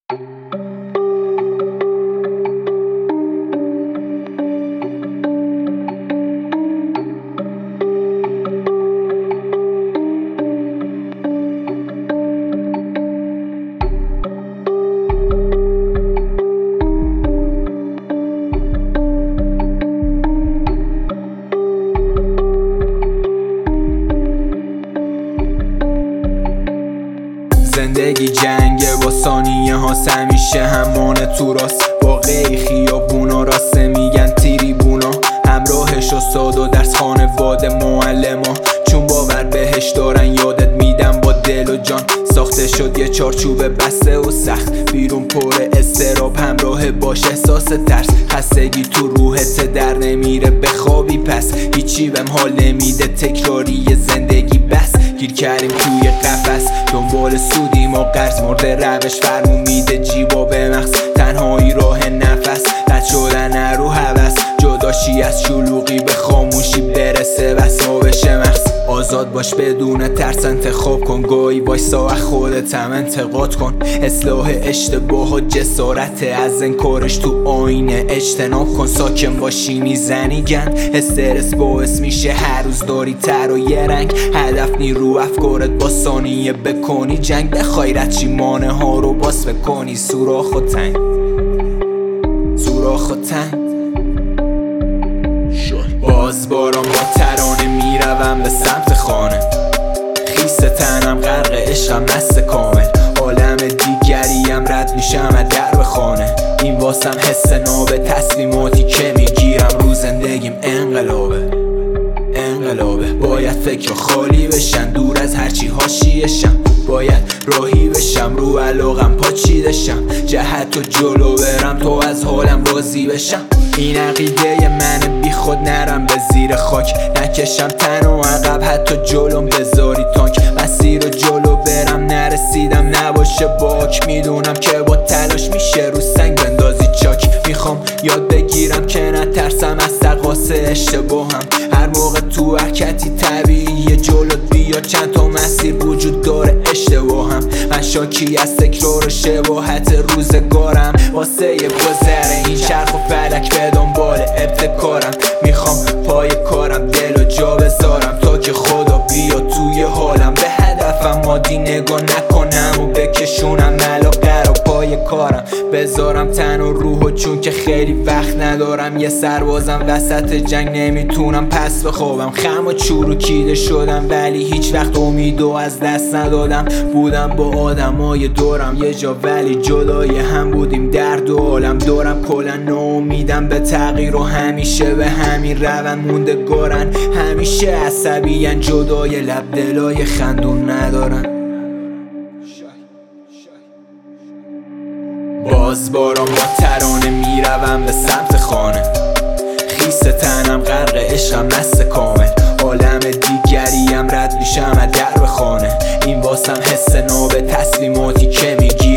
زندگی جنگه با ثانیه ها همیشه همانه تو راست واقعی خیابونا راسته میگن تریبونا همراهش استاد و درس خانواده معلما چون باور بهش دارن یادت میدم با دل و جان ساخته شد یه چارچوب بسته و سخت بیرون پر استراب همراه باش احساس ترس خستگی تو روحت در نمیره بخوابی پس هیچی بهم حال نمیده تکراری زندگی بس گیر کردیم توی قفس دنبال سودیم و قرض مرده روش فرمون میده جیبا به مغز تنهایی راه نفس رد شدن رو هوس جداشی از شلوغی به خاموشی برسه بس ما بشه مغز آزاد باش بدون ترس انتخاب کن گاهی وایسا از خودت هم انتقاد کن اصلاح اشتباه و جسارت از انکارش تو آینه اجتناب کن ساکن باشی میزنی گند استرس باعث میشه هر روز داری تر و یه رنگ هدف نیرو افکارت با ثانیه بکنی جنگ بخوای رد چی مانه ها رو باز بکنی سوراخ و تنگ سوراخ و تنگ باز باران با ترانه میروم به سمت خانه خیس تنم غرق عشقم مست کامل عالم دیگریم رد میشم از درب خانه این واسم حس نابه تصمیماتی که میگیرم رو زندگیم انقلابه باید فکر خالی بشن دور از هرچی حاشیه‌شم باید راهی بشم رو علاقم پاچیده شم جهت و جلو برم تو از حالم راضی بشم این عقیده من بی خود نرم به زیر خاک نکشم تن و عقب حتی جلوم بذاری تانک مسیر رو جلو برم نرسیدم نباشه باک میدونم که با تلاش میشه رو سنگ بندازی چاک میخوام یاد بگیرم که نترسم از تقاص اشتباهم هر موقع تو حرکتی طبیعیه جلوت بیا چند تا مسیر وجود داره اشتباهم من شاکی از تکرار شباهت روزگارم واسه گذر این چرخ و فلک به دنبال ابتکارم میخوام پای کارم دل و جا بذارم تا که خدا بیا توی حالم به هدفم مادی نگاه نکنم و بکشونم علاقه رو پای کارم بذارم تن و روح و چون که خیلی وقت ندارم یه سربازم وسط جنگ نمیتونم پس بخوابم خم و چروکیده شدم ولی هیچ وقت امیدو از دست ندادم بودم با آدمای دورم یه جا ولی جدای هم بودیم درد و عالم دورم کلا ناامیدم به تغییر و همیشه به همین روند موندگارن همیشه عصبیان جدای لب دلای خندون ندارن باز باران با ترانه میروم به سمت خانه خیس تنم غرق عشقم مست کامل عالم دیگریم رد میشم از درب خانه این واسم حس نابه تصمیماتی که میگی